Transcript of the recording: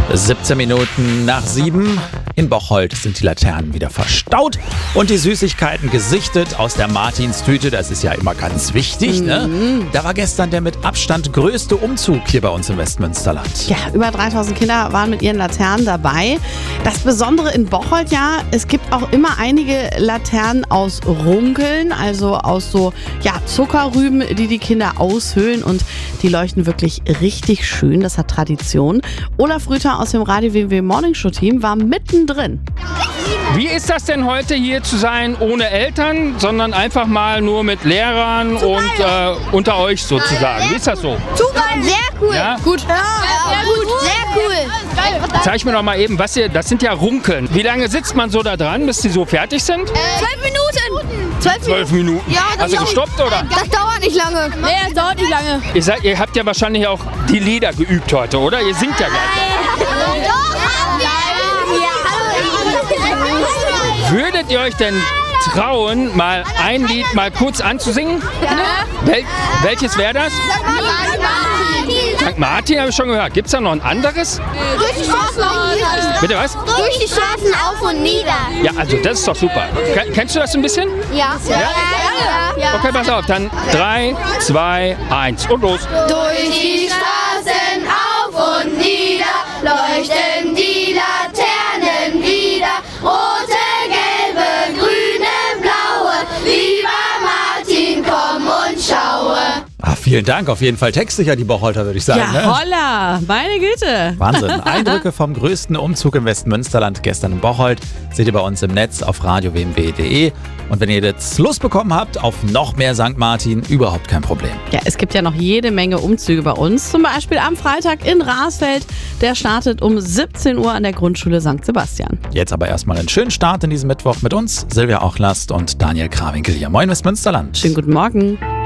17 Minuten nach 7. In Bocholt sind die Laternen wieder verstaut und die Süßigkeiten gesichtet aus der Martinstüte. Das ist ja immer ganz wichtig, ne? Da war gestern der mit Abstand größte Umzug hier bei uns im Westmünsterland. Ja, über 3000 Kinder waren mit ihren Laternen dabei. Das Besondere in Bocholt, ja, es gibt auch immer einige Laternen aus Runkeln, also aus so Zuckerrüben, die Kinder aushöhlen, und die leuchten wirklich richtig schön. Das hat Tradition. Olaf Rüther aus dem Radio WW Morning Show Team war mittendrin. Wie ist das denn heute hier zu sein ohne Eltern, sondern einfach mal nur mit Lehrern und unter euch sozusagen? Wie ist das so? Super, sehr cool. Ja? Gut. Ja, gut, sehr cool. Zeig mir doch mal eben, das sind ja Runkeln. Wie lange sitzt man so da dran, bis die so fertig sind? 12 Minuten. 12 Minuten. Ja, Hast du gestoppt, oder? Das dauert nicht lange. Nee, das dauert nicht lange. Ihr habt ja wahrscheinlich auch die Lieder geübt heute, oder? Ihr singt ja gleich. Würdet ihr euch denn trauen, mal ein Lied mal kurz anzusingen? Ja. Welches wäre das? St. Martin habe ich schon gehört. Gibt es da noch ein anderes? Durch die Straßen auf und nieder. Bitte was? Durch die Straßen auf und nieder. Ja, also das ist doch super. Kennst du das ein bisschen? Ja. Ja. Okay, pass auf. Dann 3, 2, 1 und los. Durch die Straßen auf und nieder leuchten die Laternen wieder. Rote, gelbe, grüne, blaue. Lieber Martin, komm und schaue. Vielen Dank, auf jeden Fall textsicher die Bocholter, würde ich sagen. Ja, ne? holla, meine Güte. Wahnsinn. Eindrücke vom größten Umzug im Westmünsterland gestern in Bocholt seht ihr bei uns im Netz auf radiowmw.de. Und wenn ihr jetzt Lust bekommen habt auf noch mehr St. Martin, überhaupt kein Problem. Ja, es gibt ja noch jede Menge Umzüge bei uns. Zum Beispiel am Freitag in Rasfeld. Der startet um 17 Uhr an der Grundschule St. Sebastian. Jetzt aber erstmal einen schönen Start in diesem Mittwoch mit uns, Silvia Auchlast und Daniel Krawinkel hier. Moin Westmünsterland. Schönen guten Morgen.